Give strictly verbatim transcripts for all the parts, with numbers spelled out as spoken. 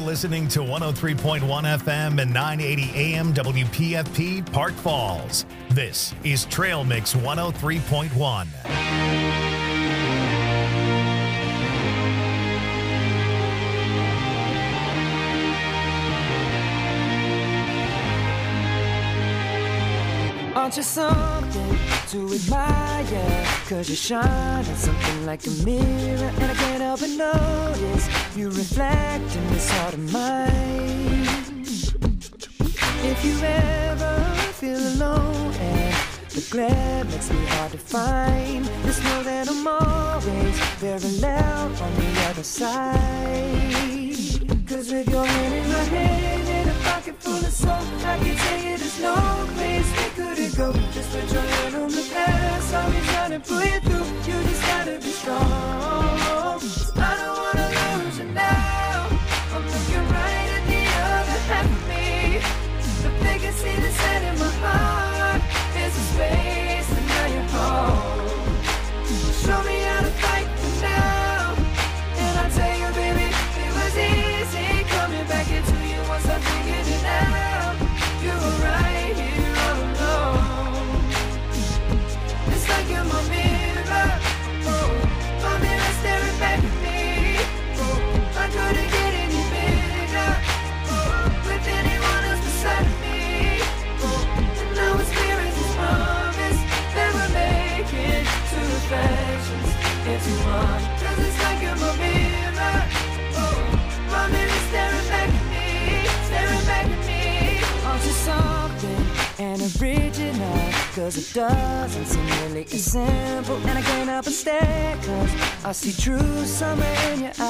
listening to one oh three point one F M and nine eighty A M W P F P Park Falls. This is Trail Mix one oh three point one. Aren't you something to admire? Cause you shine at something like a mirror, and I can't help but notice you reflect in this heart of mine. If you ever feel alone and the glare makes me hard to find, just know that I'm always parallel on the other side. Cause with your hand in my hand and a pocket full of soap, I can tell you there's no place we couldn't go. Just put your hand on the past, I'll be trying to pull you through. You just gotta be strong. I don't wanna lose you now. I'm looking right at the other half of me. The vacancy that's set in my heart is a space, and now you're home. Show me how to fight for now, and I'll tell you, baby, it was easy coming back into you once I figured it out. You were right here all alone. It's like you're my mirror, oh, my mirror staring back at me. Oh, I couldn't get any bigger, oh, with anyone else beside me. Oh, and now it's clear as this promise that we're making two reflections into one. Cause it's like you're my mirror, oh, my mirror staring back at me, staring back at me. Aren't you something and original? Cause it doesn't seem really as simple, and I can't help but stare, cause I see true summer in your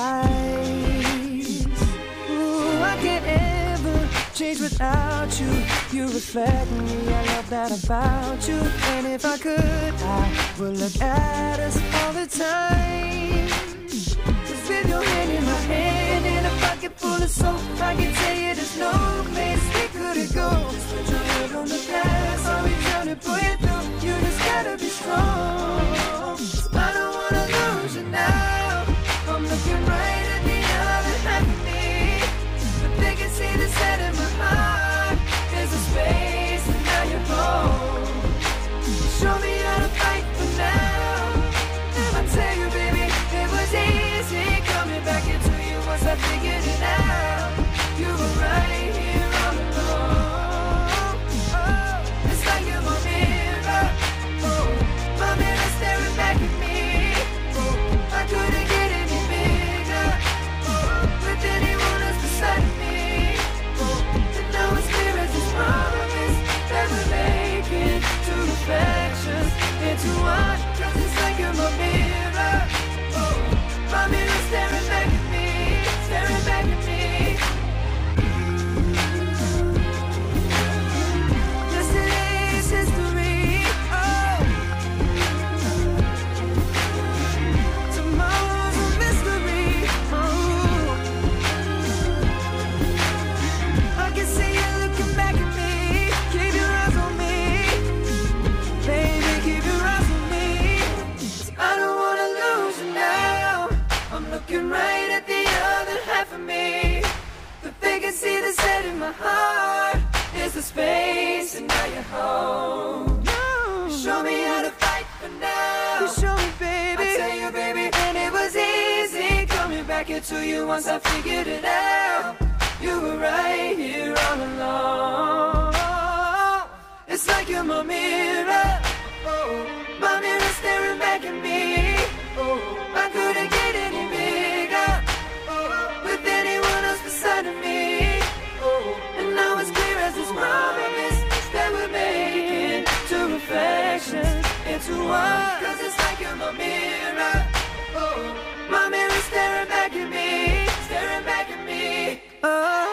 eyes. Ooh, I can't ever change without you. You reflect me, I love that about you. And if I could, I would look at us all the time. Cause with your hand in my hand and a pocket full of soap, I can tell you there's no place we couldn't go. Just put your head on the past, I'll be trying to pull you through. You just gotta be strong. I don't wanna lose you now. I'm looking right at the other half of me. The vacancy that's set in my heart is a space, and now you're home. Show me how to fight for now, and I tell you, baby, it was easy coming back into you once I figured it out. You were right here all along. Oh, it's like you're my mirror, oh, my mirror staring back at me. Oh, I couldn't get any bigger, oh, with anyone else beside me. Oh, and now it's clear as this promise that we're making two reflections into one. Cause it's like you're my mirror, oh, my mirror staring back at me, staring back at me. Yesterday's history, oh, tomorrow's a mystery, oh. I can see you looking back at me. Keep your eyes on me, baby, keep your eyes on me. I don't wanna lose you now. I'm looking right at the other half of me. The vacancy that's set in my heart is the space, and now you're home. You show me how to fight for now. You show me, baby. I tell you, baby, and it was easy coming back into you once I figured it out. You were right here all along. It's like you're my mirror, oh, my mirror staring back at me. Oh, I couldn't get any bigger, oh, with anyone else beside of me. Oh, and now it's clear as this promise that we're making two reflections into one. Cause it's like you're my mirror, oh, my mirror staring back at me, staring back at me. Oh.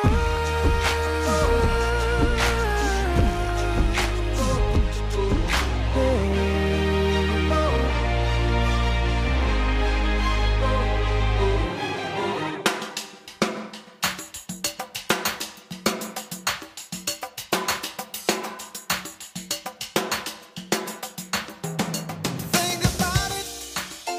Think about it.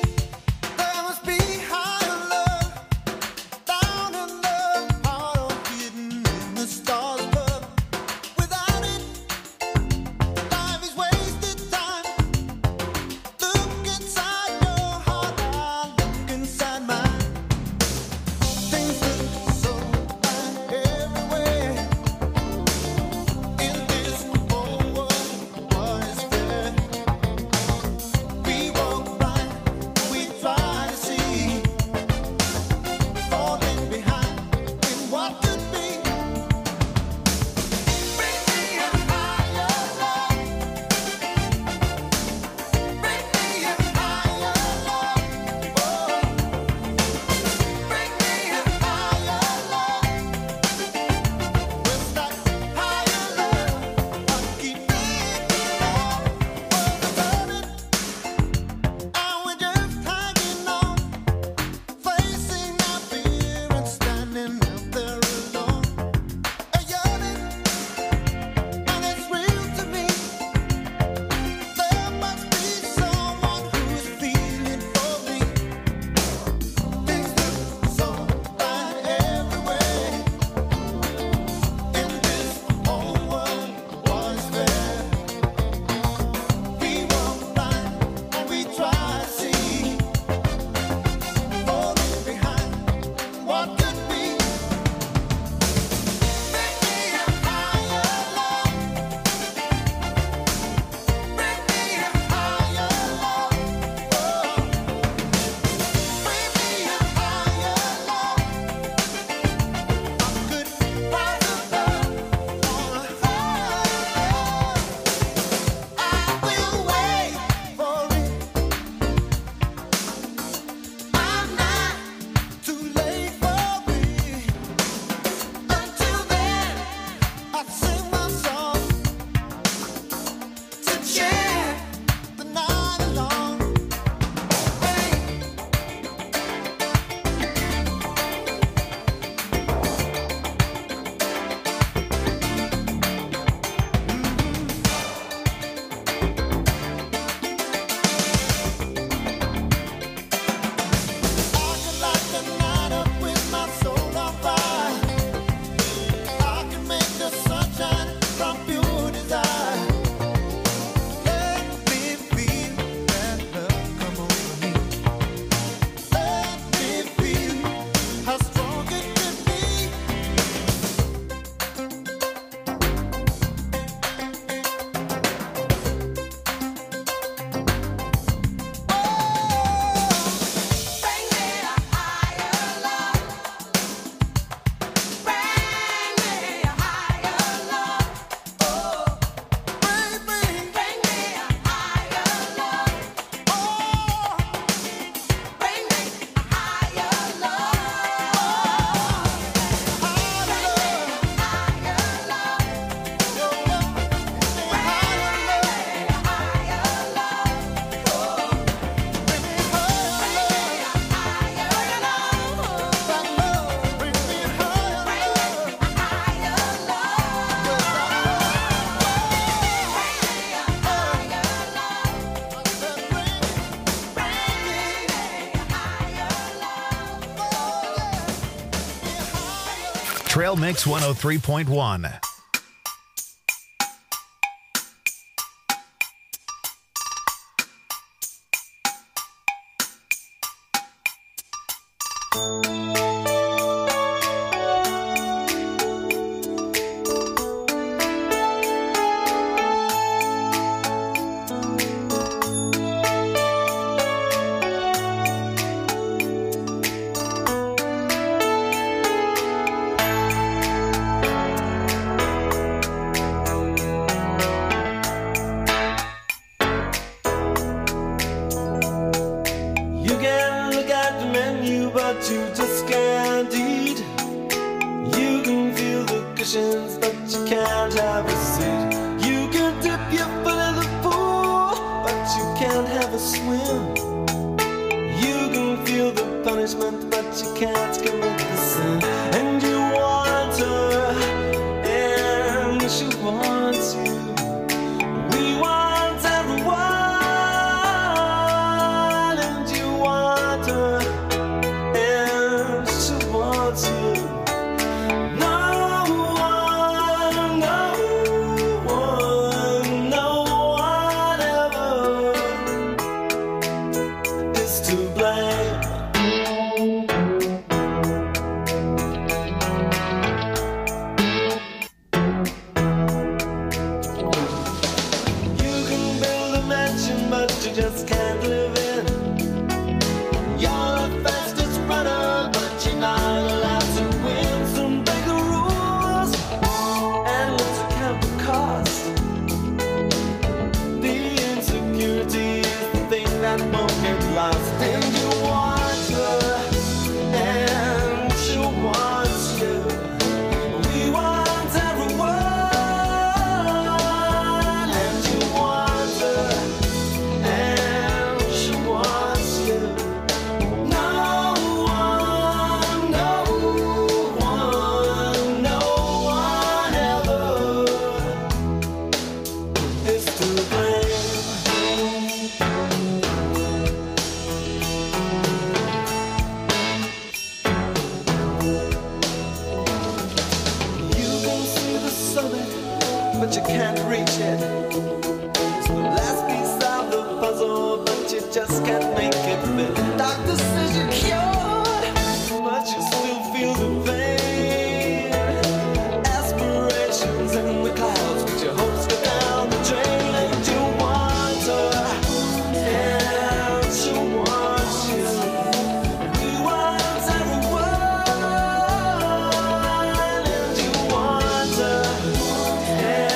Trail Mix one oh three point one.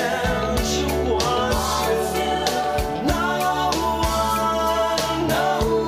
No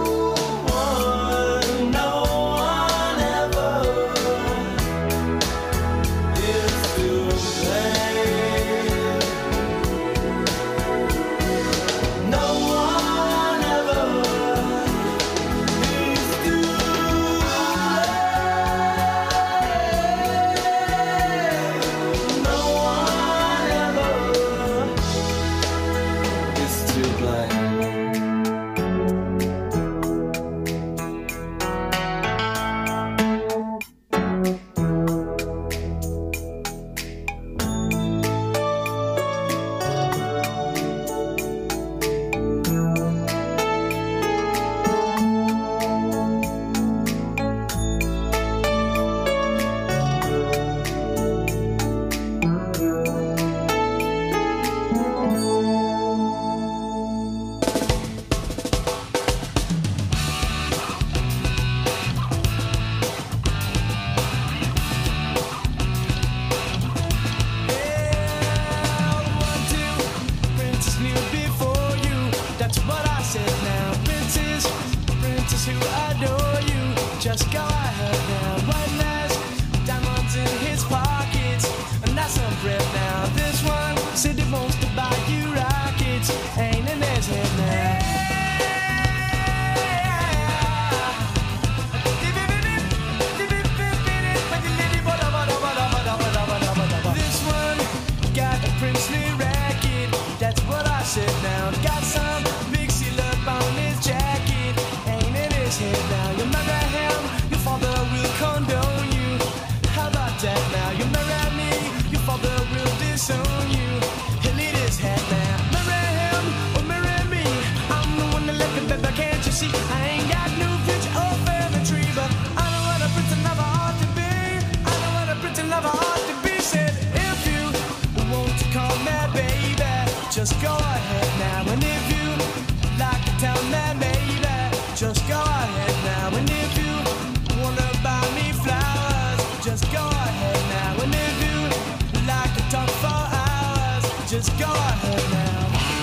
tell me, baby, just go ahead now. And if you wanna buy me flowers, just go ahead now. And if you like to talk for hours, just go ahead now.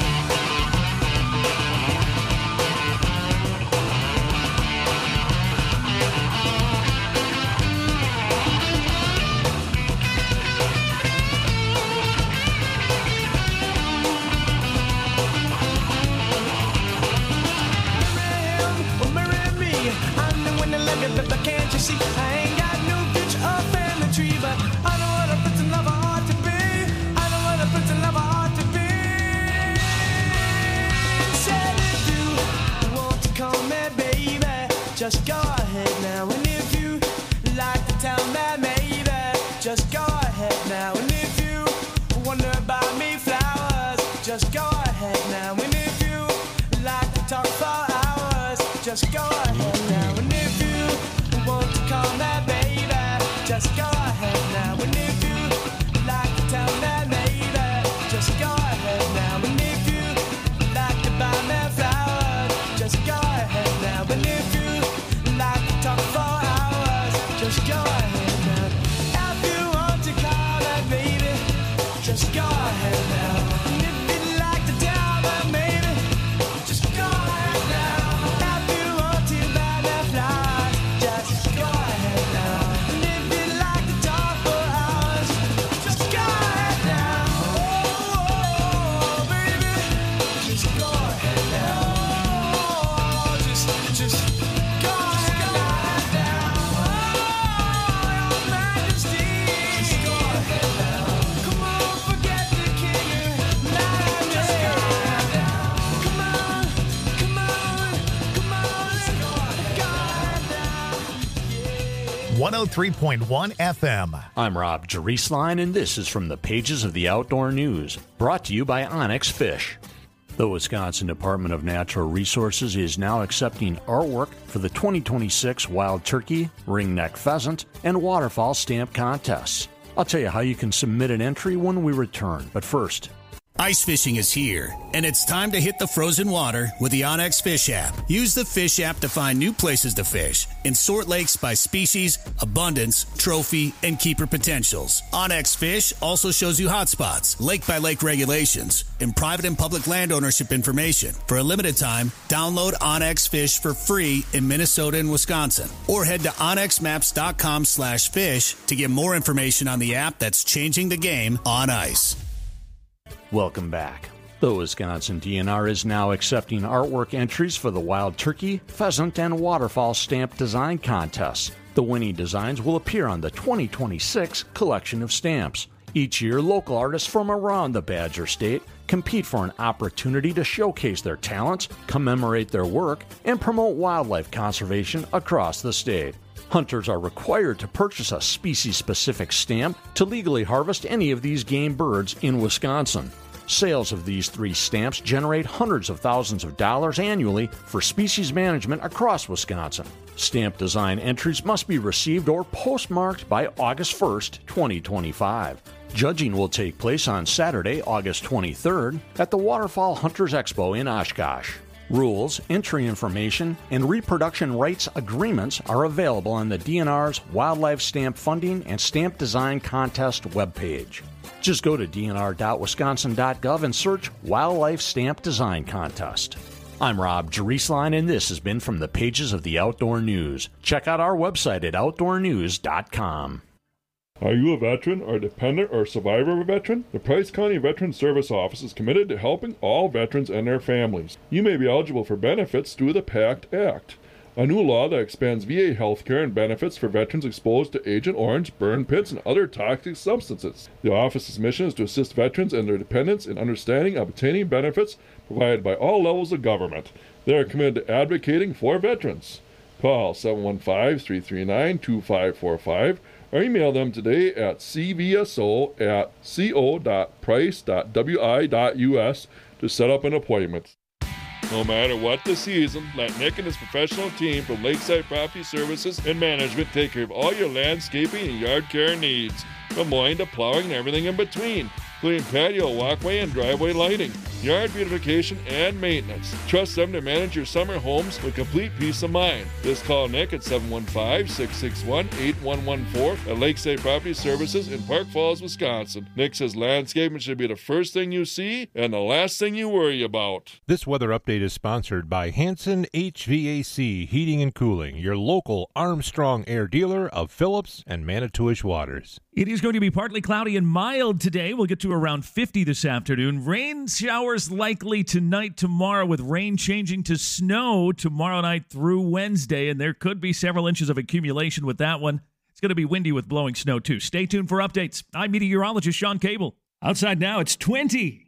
But can't you see, I ain't got no future up in the tree, but I know what a prince and lover ought to be. I know what a prince and lover ought to be. Said if you want to call me baby, just go ahead now. And if you like to tell me maybe, just go ahead now. And if you wonder about me flowers, just go ahead now. And if you like to talk for hours, just go ahead now. And if you want to call me baby, just go ahead now. And if you like to tell me maybe, just go ahead now. And if you like to buy me flowers, just go ahead now. And if you like to talk for hours, just go ahead now. If you want to call me baby, just go ahead now. And if you like to tell me maybe, just go ahead now. If you want to buy me flowers, just go ahead now. And if you like to talk for hours, just go ahead now. Oh, baby, just go ahead now. Oh, just, just go ahead now. Oh, your majesty, just go ahead now. Come on, forget the king and majesty. Just go ahead now. Come on, come on, come on, let's go ahead now. one oh three point one F M. I'm Rob Jerisline, and this is from the pages of the Outdoor News, brought to you by Onyx Fish. The Wisconsin Department of Natural Resources is now accepting artwork for the twenty twenty-six Wild Turkey, Ringneck Pheasant, and Waterfowl Stamp contests. I'll tell you how you can submit an entry when we return, but first, Ice fishing is here, and it's time to hit the frozen water with the Onyx Fish app. Use the Fish app to find new places to fish and sort lakes by species, abundance, trophy, and keeper potentials. Onyx Fish also shows you hotspots, lake-by-lake regulations, and private and public land ownership information. For a limited time, download Onyx Fish for free in Minnesota and Wisconsin, or head to onyx maps dot com slash fish to get more information on the app that's changing the game on ice. welcome back. The Wisconsin D N R is now accepting artwork entries for the Wild Turkey, Pheasant, and Waterfowl Stamp Design Contests. The winning designs will appear on the twenty twenty-six collection of stamps. Each year, local artists from around the Badger State compete for an opportunity to showcase their talents, commemorate their work, and promote wildlife conservation across the state. Hunters are required to purchase a species-specific stamp to legally harvest any of these game birds in Wisconsin. Sales of these three stamps generate hundreds of thousands of dollars annually for species management across Wisconsin. Stamp design entries must be received or postmarked by August first, twenty twenty-five. Judging will take place on Saturday, August twenty-third, at the Waterfowl Hunters Expo in Oshkosh. Rules, entry information, and reproduction rights agreements are available on the D N R's Wildlife Stamp Funding and Stamp Design Contest webpage. Just go to d n r dot wisconsin dot gov and search Wildlife Stamp Design Contest. I'm Rob Jerisline, and this has been from the pages of the Outdoor News. Check out our website at outdoor news dot com. Are you a veteran or dependent or survivor of a veteran? The Price County Veteran Service Office is committed to helping all veterans and their families. You may be eligible for benefits through the PACT Act, a new law that expands V A health care and benefits for veterans exposed to Agent Orange, burn pits, and other toxic substances. The office's mission is to assist veterans and their dependents in understanding and obtaining benefits provided by all levels of government. They are committed to advocating for veterans. Call seven one five, three three nine, two five four five or email them today at c v s o at co dot price dot w i dot u s to set up an appointment. No matter what the season, let Nick and his professional team from Lakeside Property Services and Management take care of all your landscaping and yard care needs, from mowing to plowing and everything in between, including patio, walkway, and driveway lighting. yard beautification, and maintenance. Trust them to manage your summer homes with complete peace of mind. Just call Nick at seven one five, six six one, eight one one four at Lakeside Property Services in Park Falls, Wisconsin. Nick says landscaping should be the first thing you see and the last thing you worry about. This weather update is sponsored by Hanson H V A C Heating and Cooling, your local Armstrong Air dealer of Phillips and Manitowish Waters. It is going to be partly cloudy and mild today. We'll get to around fifty this afternoon. Rain showers likely tonight, tomorrow, with rain changing to snow tomorrow night through Wednesday, and there could be several inches of accumulation with that one. It's going to be windy with blowing snow, too. Stay tuned for updates. I'm meteorologist Sean Cable. Outside now, it's twenty.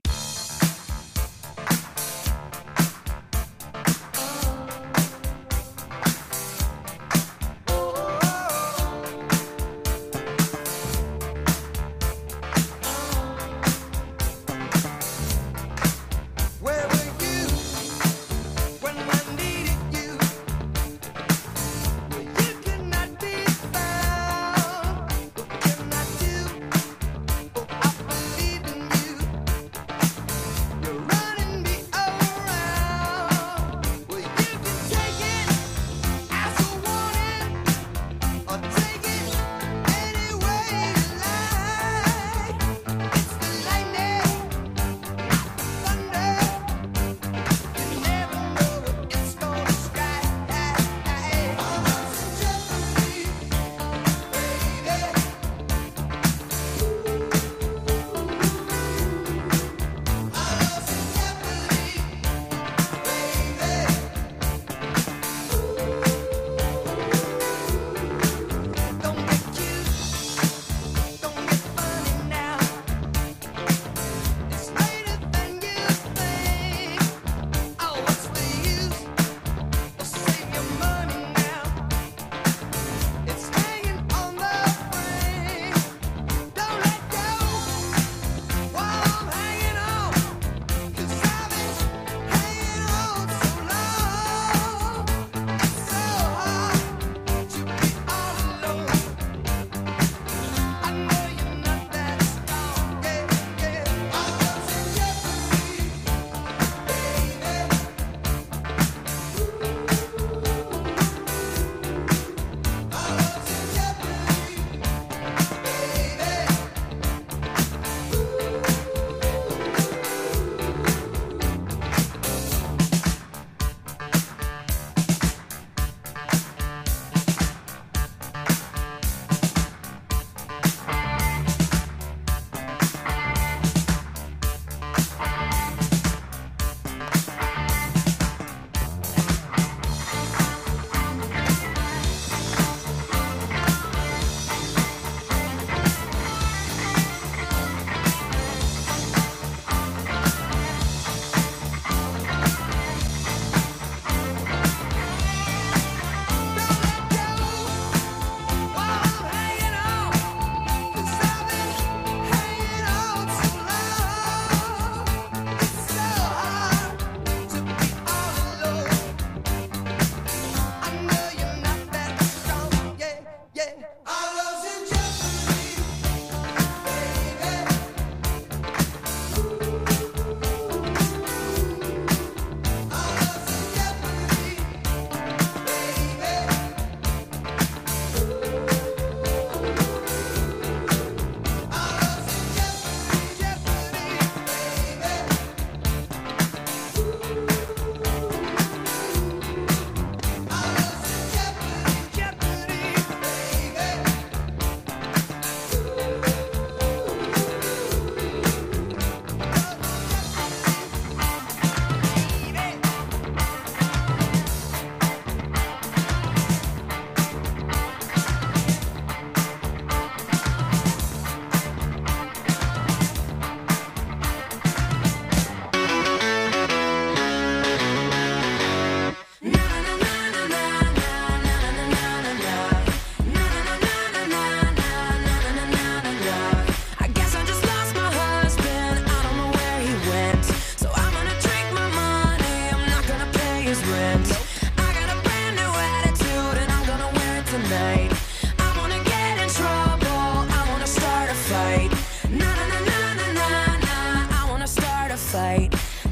fight.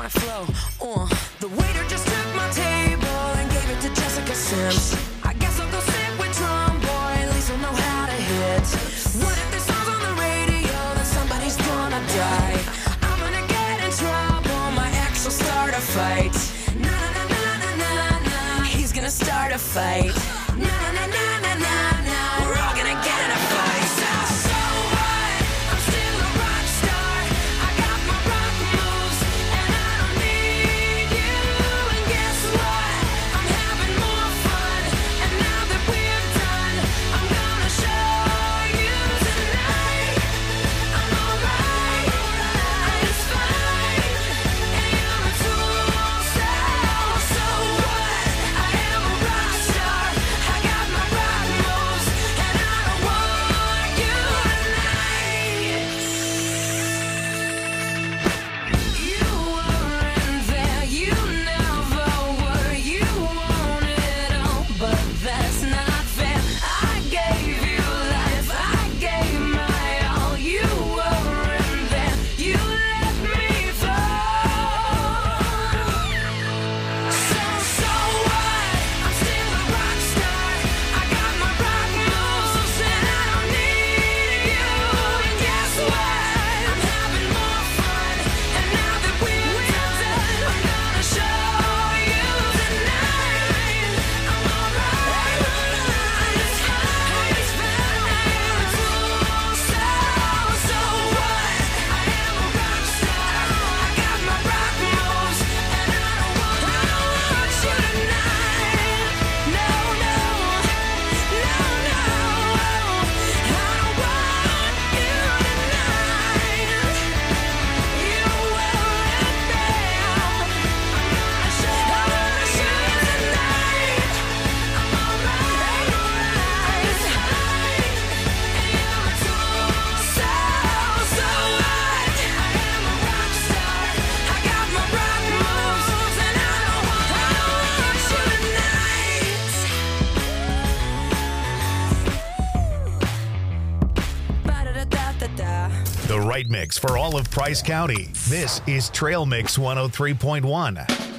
flow. Uh, the waiter just took my table and gave it to Jessica Sims. I guess I'll go sit with Drum Boy, at least I'll know how to hit. What if this song's on the radio, then somebody's gonna die? I'm gonna get in trouble, my ex will start a fight. Na na na na na na, he's gonna start a fight. Na na na na na na na, we're all gonna get in a fight. So, so what? I'm still a rock star. I got my rock moves, and I don't need you. And guess what? I'm having more fun. And now that we're done, I'm gonna show you tonight. I'm alright, it's fine. And you're a tool, so, so what? I am a rock star. I got my rock moves, and I don't want you tonight. You weren't there, you never were. You wanted all, but that's not fair. I gave you life, I gave my all. You weren't there, you let me fall. So, so what? I'm still a rock star. I got my rock moves, and I don't need you. And guess what? I'm having more fun. And now that we're done, I'm gonna show you tonight. I'm alright, it's fine, it's fine. So, so what? I am a rock star. I got my rock moves, and I don't want, I don't want you tonight. No, no, no, no. I don't want you tonight. You weren't there. I'm gonna show you tonight. I'm alright, it's fine. And you're a tool, so, so what? I am a rock star. I got my rock moves, and I don't want, I don't want you tonight. Ba-da-da-da-da-da. The right mix for all of Price County. This is Trail Mix one oh three point one.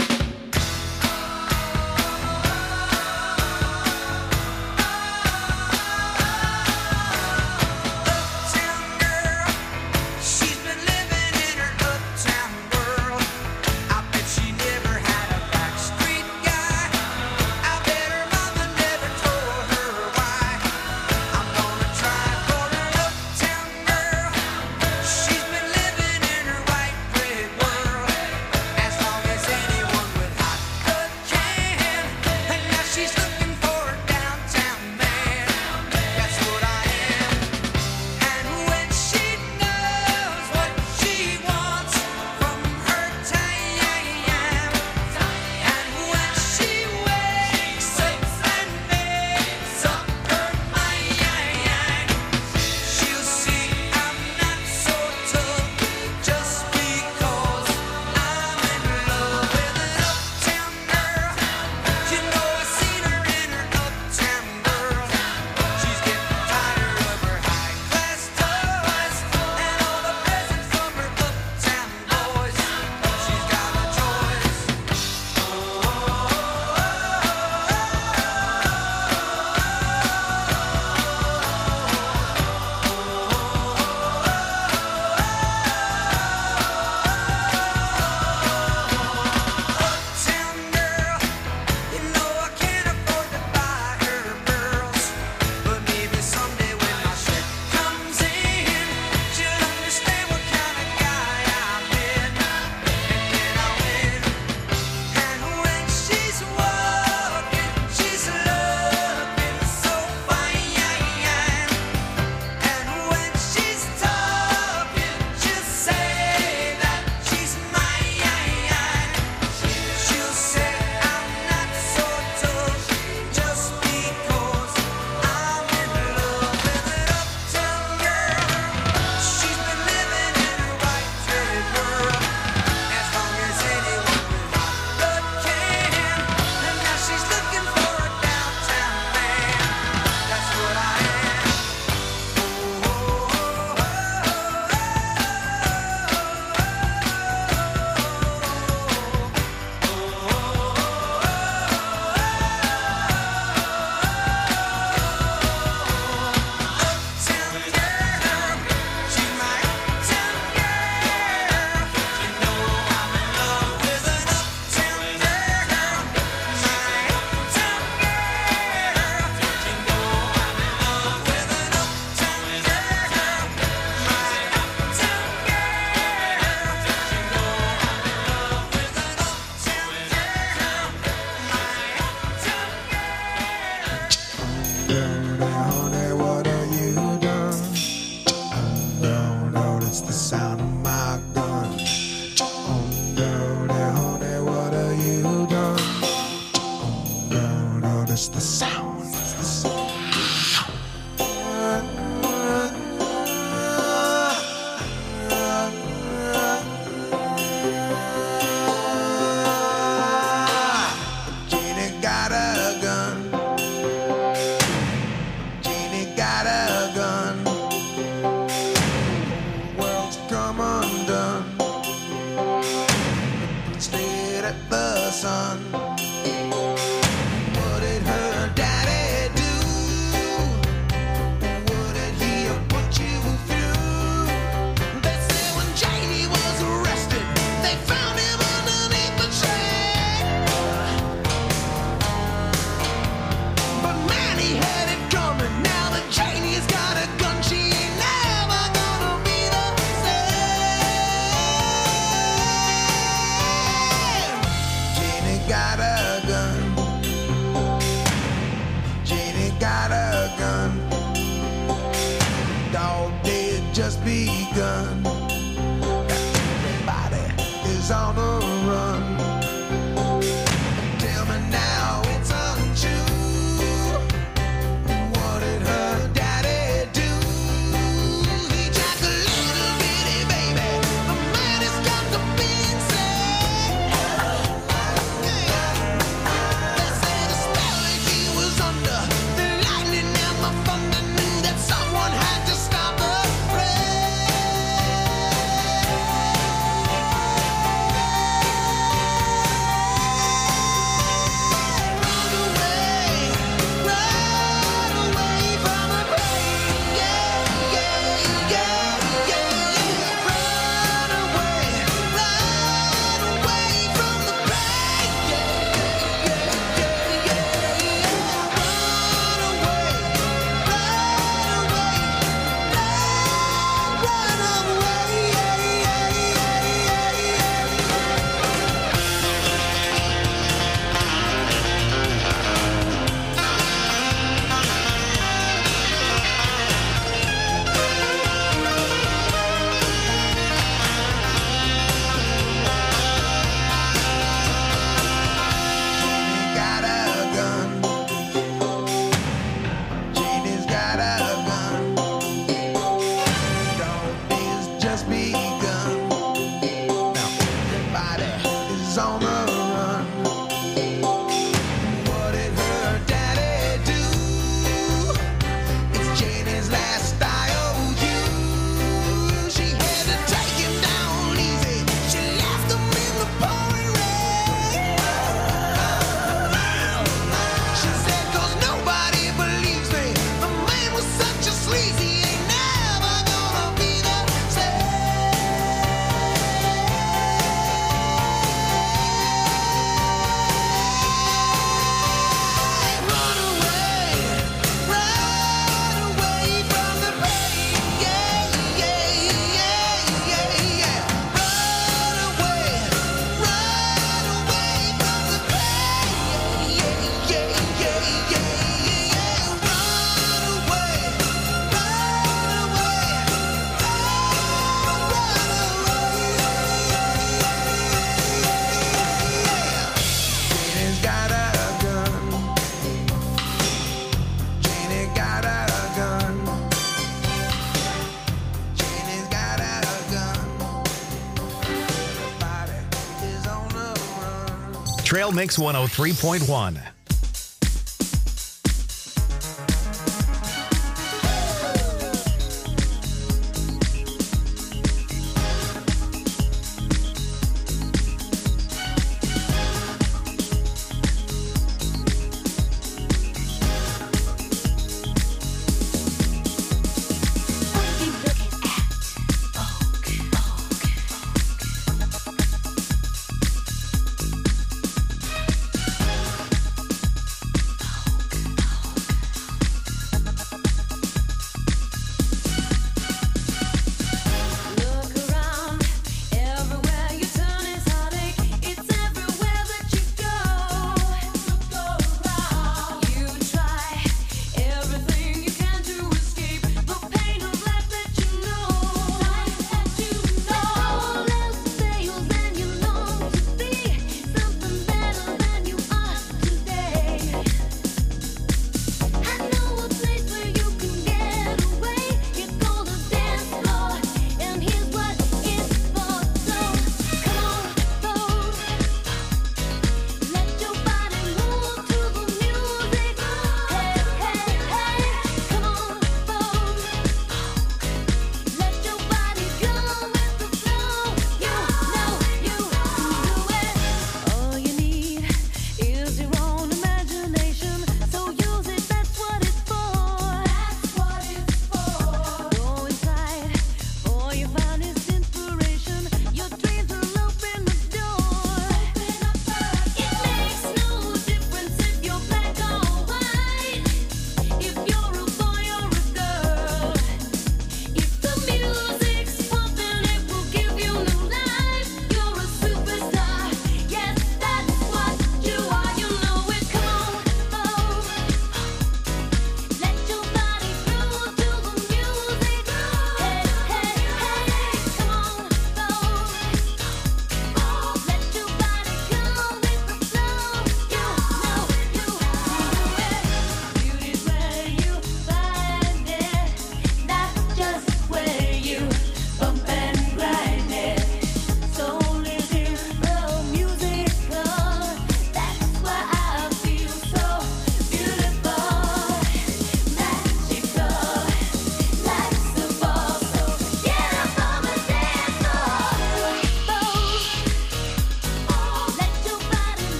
Uptown girl, she's been living in her uptown world. I bet she never had a backstreet guy. I bet her mama never told her why. I'm gonna try for her uptown girl. She's been living in her white bread world. As long as anyone it's the sound of my gun. Oh, girl, honey, what have you done? Oh, girl, it's the sound, it's the sound. Jeannie got a gun. Jeannie got a gun. World's come undone. Looking straight at the sun. What did her daddy do? What did he put you through? They say when Janie was arrested, they found him underneath the train. But man, he had it coming. Now that Janie's got a gun, she ain't never gonna be the same. Janie got a gun. Janie got a gun. Dog days just begun. Everybody is on the run. Tell me now it's untrue. What did her daddy do? He jacked a little bitty baby. The man has got to be insane. They say the spell that he was under, the lightning and the thunder knew that someone had to stop the rain. Run away, run away from the pain. Yeah, yeah, yeah, yeah. Run away, run away from the pain. Yeah, yeah, yeah, yeah. Run away, run away, run, run away. Yeah, yeah, yeah, yeah. Jeannie got a gun. Jeannie's got a gun. Dog days just begun. Now everybody is on the run. What did her daddy do? It's Janie's last I O U. She had to take him down easy. She left him in the pouring rain. She said, 'cause nobody believes me. The man was such a sleazy, ain't never gonna be the same. Run away, run away from the pain. Yeah, yeah, yeah, yeah, yeah. Run away, run away from the pain. Yeah, yeah, yeah, yeah, yeah. Run away, run away, run away. Janie's got a gun. Janie got a gun. Janie's got a gun. Everybody is on the run. Trail Mix one oh three point one.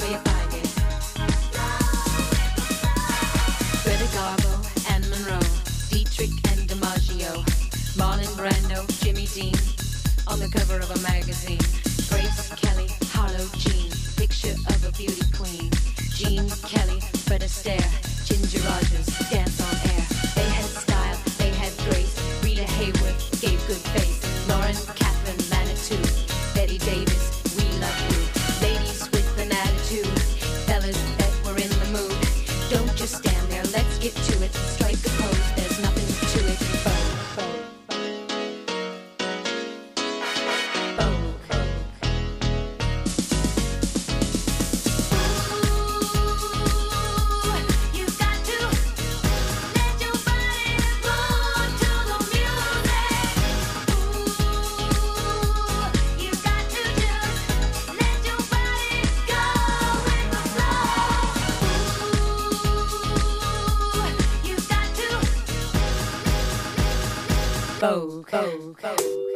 where you find it. Greta Garbo and Monroe, Dietrich and DiMaggio, Marlon Brando, Jimmy Dean, on the cover of a magazine. Grace Kelly, Harlow Jean, picture of a beauty queen. Jean Kelly, Fred Astaire, Ginger Rogers, dance on air. They had style, they had grace. Rita Hayworth gave good face. Lauren, Catherine, Manitou, Betty Davis, we love you. Ladies with an attitude, fellas that were in the mood. Don't just stand there, let's get to it. Strike a pose, there's nothing to it. Vogue, Vogue, Vogue.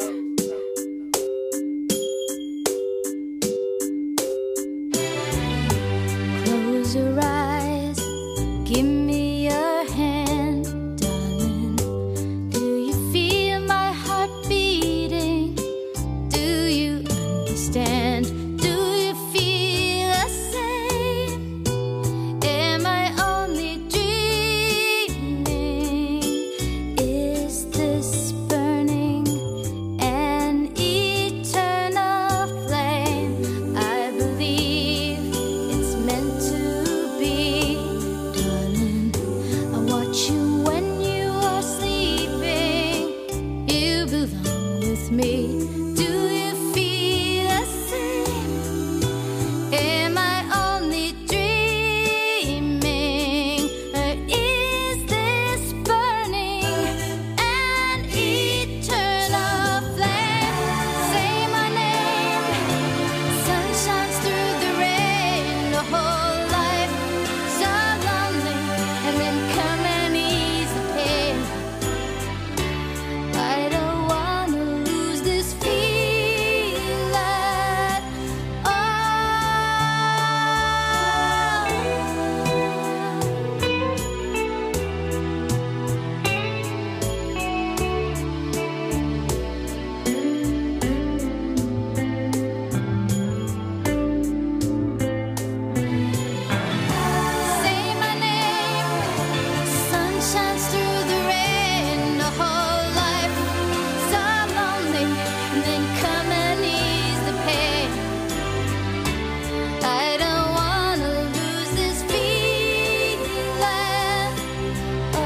Close your eyes, give me your hand, darling. Do you feel my heart beating? Do you understand? Do you feel the same? Am I only dreaming? Is this burning an eternal flame? I believe it's meant to be, darling. I watch you when you are sleeping. You belong with me. Do you feel the same? Am I only dreaming? Or is this burning an eternal flame? Say my name. Sun shines through the rain. The whole life so lonely, and then come and ease the pain. I don't wanna lose this feeling. Oh. Say my name. Sun shines through the rain. The whole life so lonely, and then come and ease the pain. I don't wanna lose this feeling. Oh.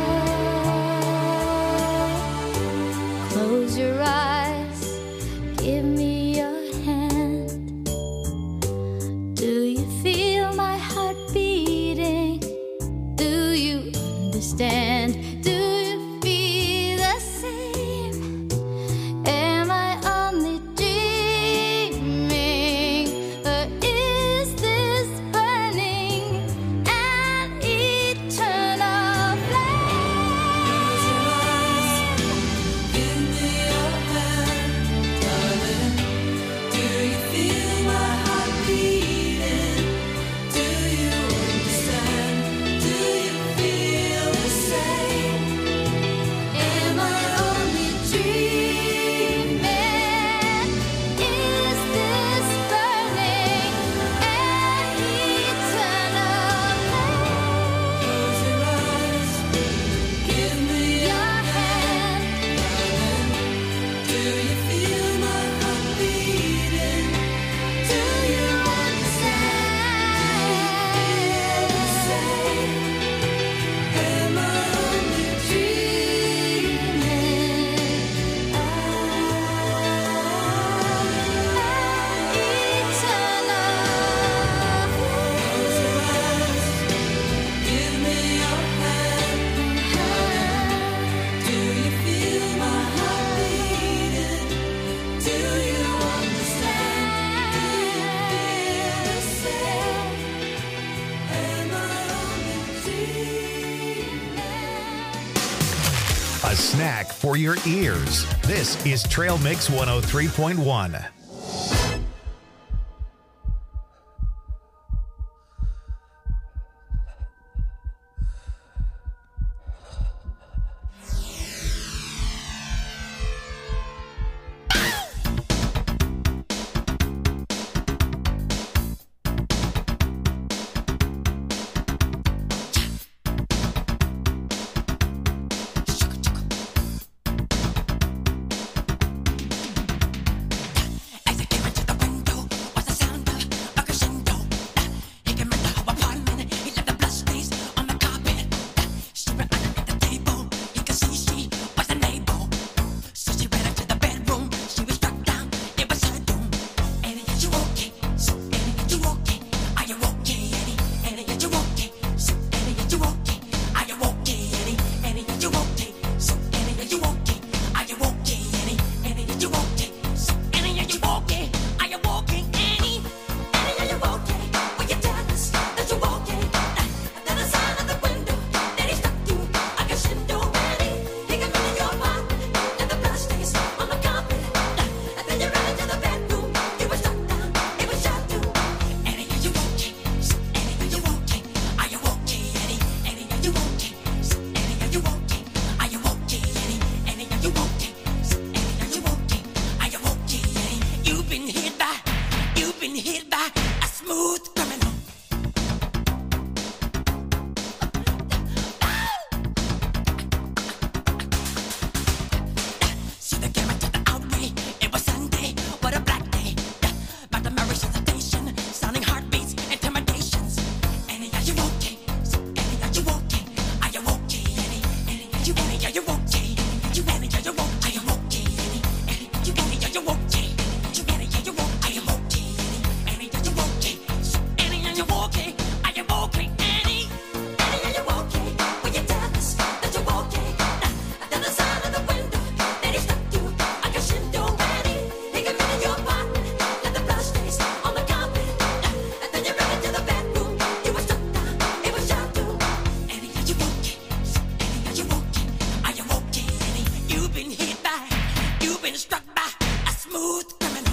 Close your eyes, give me your hand. Do you feel my heart beating? Do you understand? Do you feel the same? Am I only dreaming? Or is this burning an eternal flame? Give me your hand, darling. Do you feel my heart beating? Do you understand? Do you feel the same? Am I only dreaming? Is this burning an eternal flame? Close your eyes, give me your hand, darling. Do you feel my heart beating? Do you understand? Do you feel the same? Am I only dreaming? Ah, eternal flame. Give me your hand, do you feel my heart beating? Do you understand? Do you feel the same? Am I only dreaming? A snack for your ears. This is Trail Mix one oh three point one. you okay? Are you okay, Annie? Annie, are you okay? Will you tell us that you're okay? Now, to the side of the window, then he stuck you like a Shinto Annie. He committed your part, let the blood stains on the carpet. And then you ran into the bedroom, you were struck down, it was shot too. Annie, are you okay? Annie, are you okay? Are you okay, Annie? You've been hit by, you've been struck by a smooth criminal.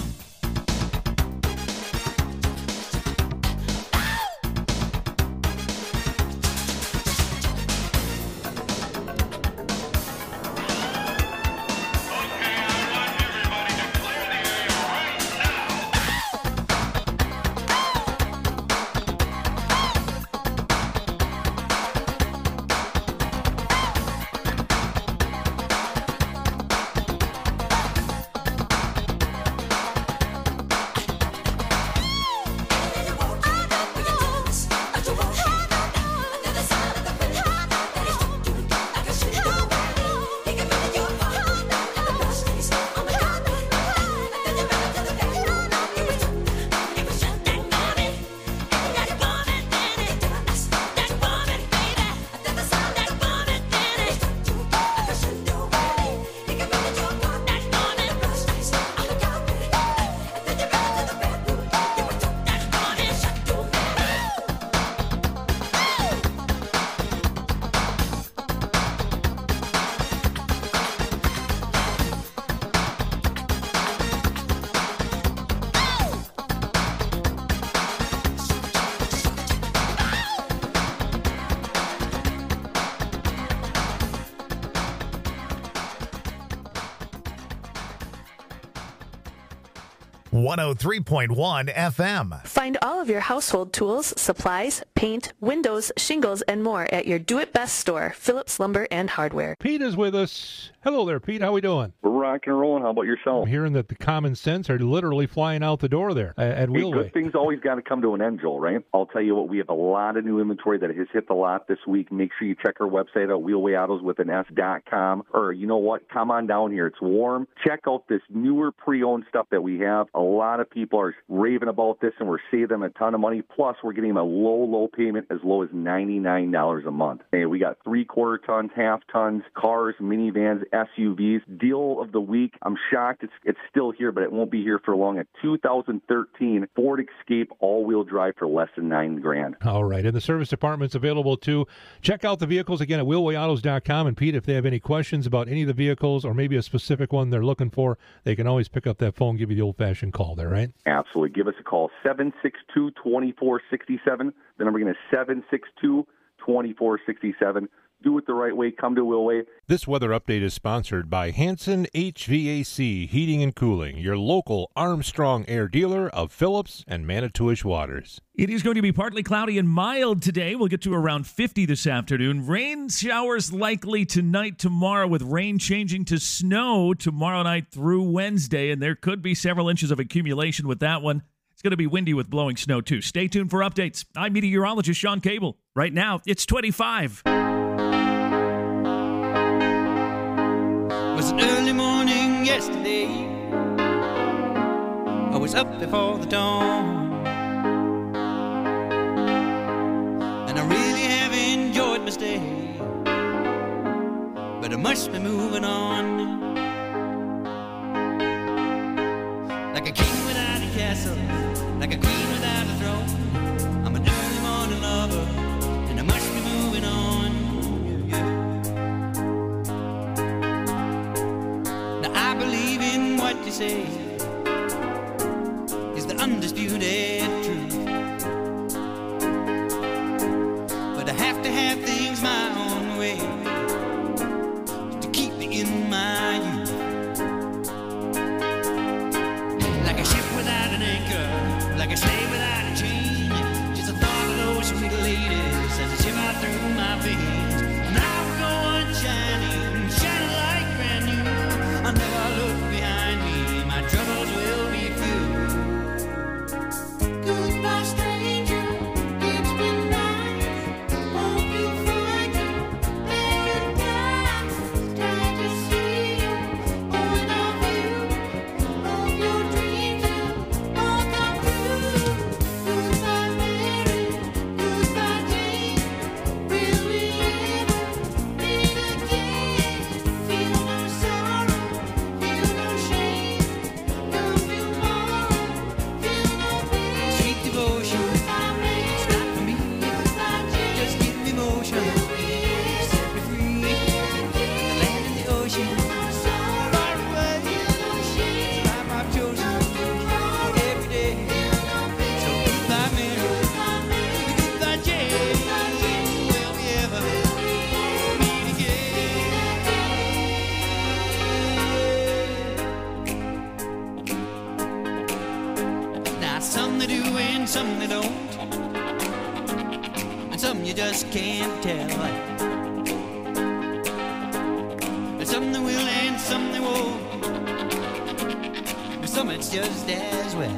one oh three point one F M. Find all of your household tools, supplies, paint, windows, shingles, and more at your Do-It-Best store, Phillips Lumber and Hardware. Pete is with us. Hello there, Pete. How we doing? We're rocking and rolling. How about yourself? I'm hearing that the common sense are literally flying out the door there at, at Hey, Wheelway. good things always got to come to an end, Joel, right? I'll tell you what, we have a lot of new inventory that has hit the lot this week. Make sure you check our website out, wheelway autos with an S dot com. Or, you know what, come on down here. It's warm. Check out this newer pre-owned stuff that we have. A lot of people are raving about this, and we're saving them a ton of money. Plus, we're getting them a low, low payment as low as ninety-nine dollars a month. Hey, we got three-quarter tons, half tons, cars, minivans, S U Vs. Deal of the week. I'm shocked it's it's still here, but it won't be here for long. A two thousand thirteen Ford Escape all-wheel drive for less than nine grand. All right, and the service department's available too. Check out the vehicles again at wheelway autos dot com. And Pete, if they have any questions about any of the vehicles or maybe a specific one they're looking for, they can always pick up that phone, give you the old-fashioned call there, right? Absolutely. Give us a call, seven six two, two four six seven. The number again is seven six two, two four six seven. Do it the right way. Come to Wheelway. This weather update is sponsored by Hanson H V A C Heating and Cooling, your local Armstrong Air dealer of Phillips and Manitowish Waters. It is going to be partly cloudy and mild today. We'll get to around fifty this afternoon. Rain showers likely tonight, tomorrow, with rain changing to snow tomorrow night through Wednesday, and there could be several inches of accumulation with that one. It's going to be windy with blowing snow, too. Stay tuned for updates. I'm meteorologist Sean Cable. Right now, it's twenty-five. It was an early morning yesterday. I was up before the dawn, and I really have enjoyed my stay, but I must be moving on. Like a king without a castle, like a queen without a throne, I'm an early morning lover, and I must be moving on. I believe in what you say is the undisputed truth, but I have to have things my own way to keep me in my youth. Like a ship without an anchor, and some you just can't tell. And some they will and some they won't, and some it's just as well.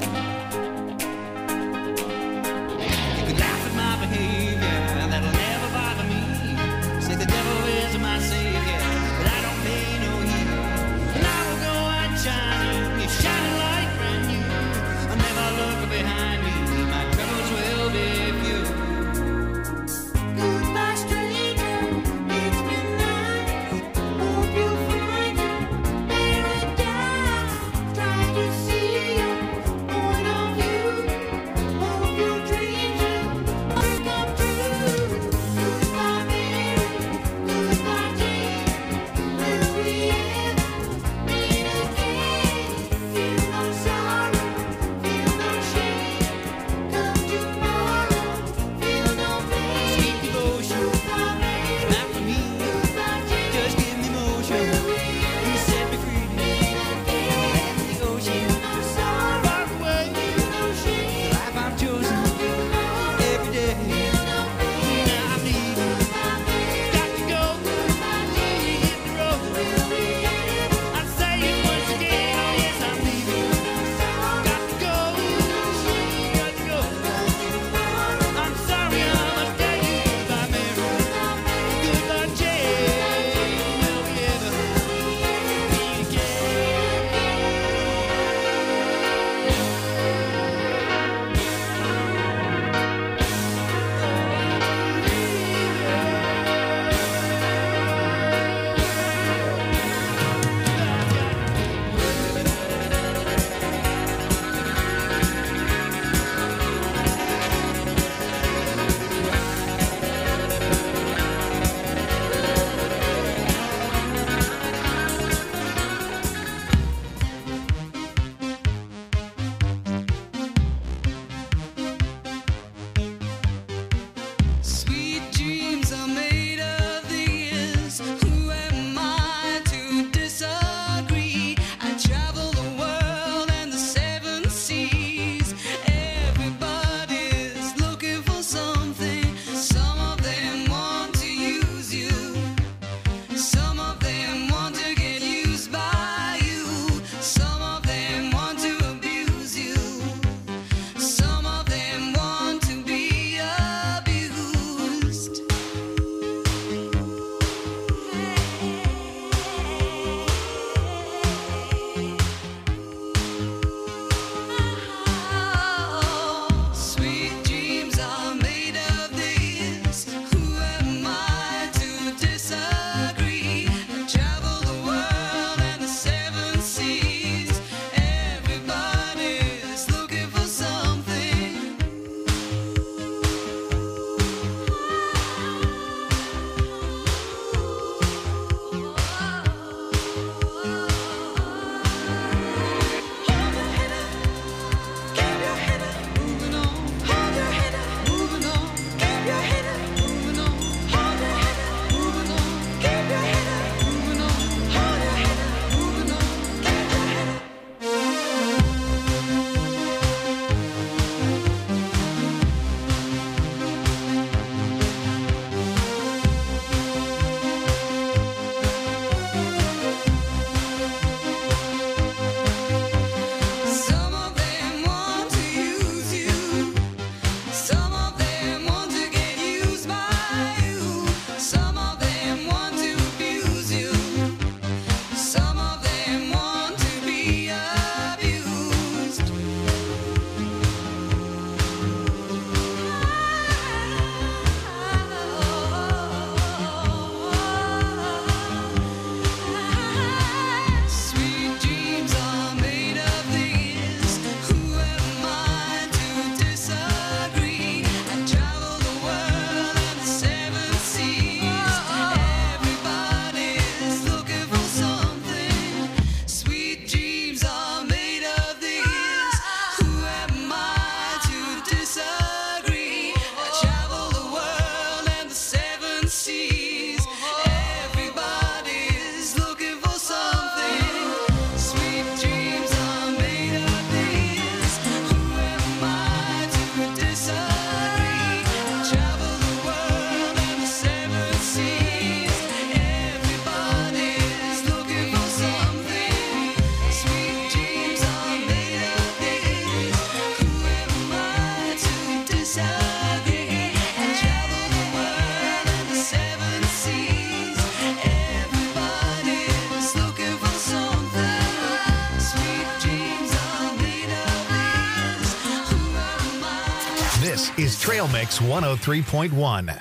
You could laugh at my behavior, that'll never bother me. Say the devil is my savior, but I don't pay no heed. And I will go on shining, you shining like brand new. I'll never look behind me, my troubles will be few. Goodbye, stranger. It's been nice. Hope you find paradise. Try to see your point of view. Hope your dreams will come true. Goodbye, Mary. Goodbye, Jane. Will we ever meet again? Feel no sorrow, feel no shame. Come tomorrow, feel no pain. Sweet devotion, Goodbye, Mary. not for me, Goodbye, Jane. just give me motion. You set me free, let the ocean No sorrow, far away. no shame. The life I've chosen every day. Now I'm leaving, got to go. Hit the road. I say it once again, oh yes, I'm leaving. Got to go, got to go. I'm sorry, I must tell you goodbye, Mary. Goodbye, Jane. Will we ever meet Sweet dreams are made of these. Who am I to disagree? I travel the world and the seven seas. Everybody's looking for something. Some of them want to use you. Some of them want to get used by you. Some of them want to abuse you. Some of them want to be abused. Sweet dreams are made of these. Who am I to disagree? I travel the world and the seven seas. Everybody's looking for something. Hold your head up, keep your head up, moving on. Hold your head up, moving on. Keep your head up, moving on. Hold your head up, moving on. Keep your head up, moving on. Hold your head up, moving on. Keep your head up. Some of them want to use you. Some of them want to get used by you. Some of them want to abuse you. Some of them want to be abused. Sweet dreams are made of these. Who am I to disagree? I travel the world and the seven seas. Everybody's looking for something. Sweet dreams are made of these. Who am I to disagree? I travel the world and the seven seas. Everybody's looking for something. Sweet dreams are made of these. Who am I to disagree? I travel the world. This is Trail Mix one oh three point one.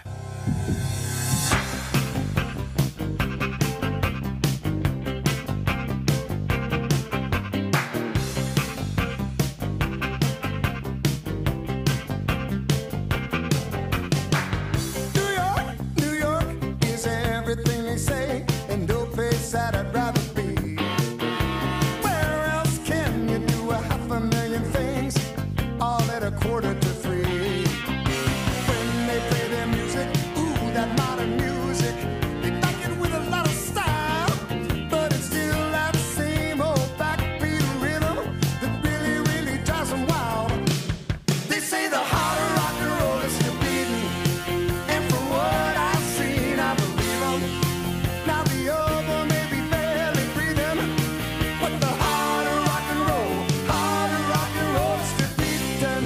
New York, New York is everything they say, and no place that I'd rather be. Where else can you do a half a million things, all at a quarter to three? When they play their music, ooh, that modern music, they back it with a lot of style, but it's still that same old backbeat rhythm that really, really drives them wild. They say the heart of rock and roll is still beating, and from what I've seen, I believe 'em. Now the other may be barely breathing, but the heart of rock and roll, heart of rock and roll is still beating.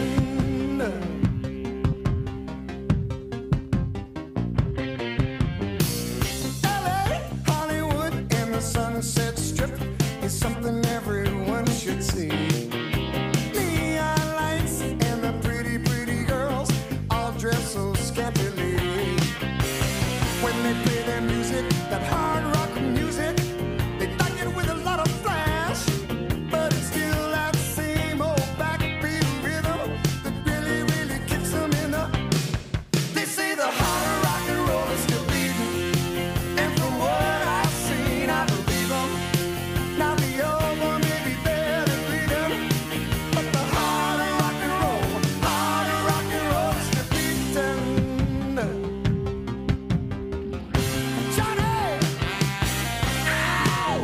L A, Hollywood, and the Sunset Strip is something everyone should see. Neon lights and the pretty, pretty girls all dress so scantily. When they play their music, that hard rock music, they back it with a lot of flash, but it's still that same old backbeat rhythm that really, really kicks them in the. They say the heart of rock and roll is still beating, and from what I've seen, I believe 'em. Now the old one may be barely breathing, but the heart of rock and roll, heart of rock and roll is still beating. Johnny! Ow!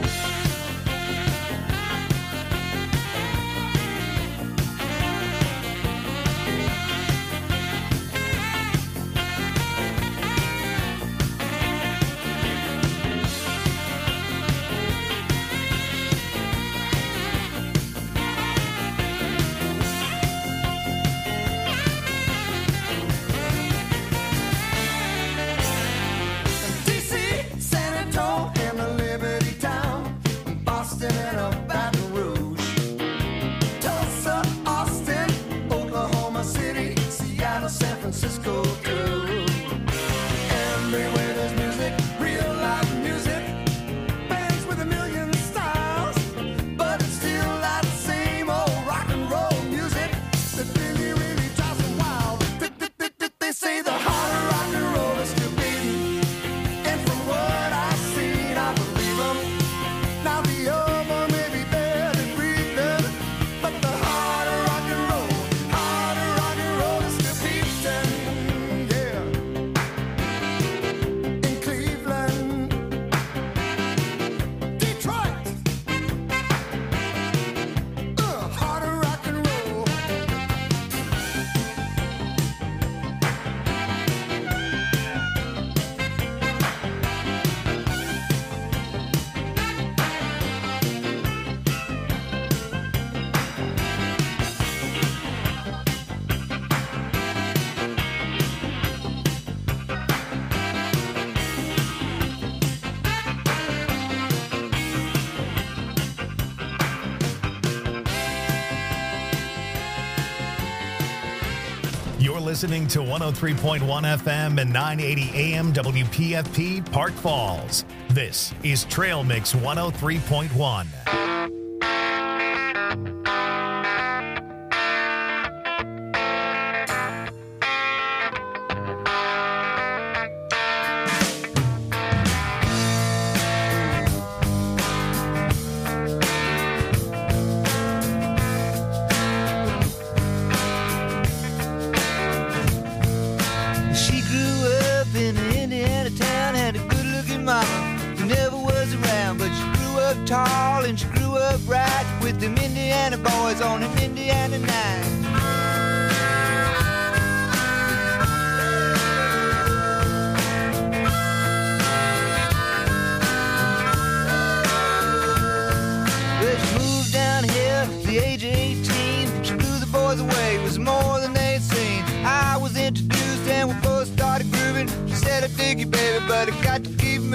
D C, San Antonio, and the Liberty Town, Boston and a Baton Rouge, Tulsa, Austin, Oklahoma City, Seattle, San Francisco too. Everywhere there's music, real live music, bands with a million styles, but it's still that same old rock and roll music that really, really drives them wild. Th- th- th- th- They say the heart of rock and roll is still beating, and from what I've seen, I believe 'em. Now the other may be barely breathing, but the heart of rock and roll, heart of rock and roll is still beating, yeah. In Cleveland, Detroit, uh, heart of rock and roll. You're listening to one oh three point one F M and nine eighty A M W P F P Park Falls. This is Trail Mix one oh three point one. She grew up in an Indiana town, had a good-looking mama who never was around, but she grew up tall and she grew up right with them Indiana boys on an Indiana night. Well, she moved down here at the age of eighteen. She blew the boys away, it was more than they'd seen. I was introduced and we both started grooving. She said, I dig you, baby, but I got to keep moving.